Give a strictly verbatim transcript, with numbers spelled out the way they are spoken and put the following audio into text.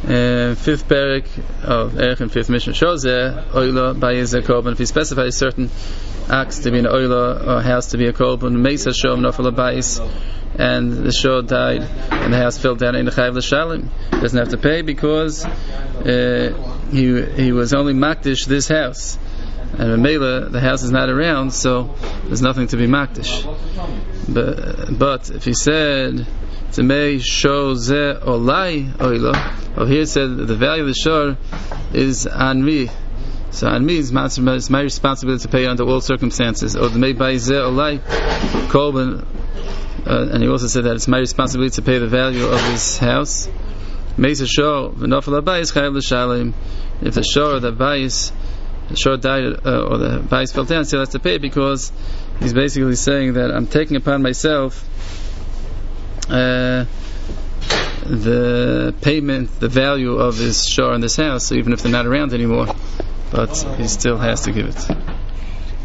Uh, fifth parak of Erech and fifth Mishnah shows there oila bayis a korban. If he specifies certain acts to be an oila or house to be a korban, meisa shom nafal bayis, and the shor died and the house fell down in the chayv l'shalim, doesn't have to pay because uh, he he was only makdish this house, and Mela the house is not around, so there's nothing to be makdish. But but if he said to me show ze olai oila, over here it said that the value of the shor is on me. So on me is my, is my responsibility to pay under all circumstances. Or the may buy ze olai korban, uh, and he also said that it's my responsibility to pay the value of his house. Meisa shor v'nofel habayis chayav l'shalim. If the shor or the bayis, the shor died uh, or the bayis fell down, still has to pay because he's basically saying that I'm taking upon myself Uh, the payment, the value of his shor in this house, so even if they're not around anymore, but he still has to give it.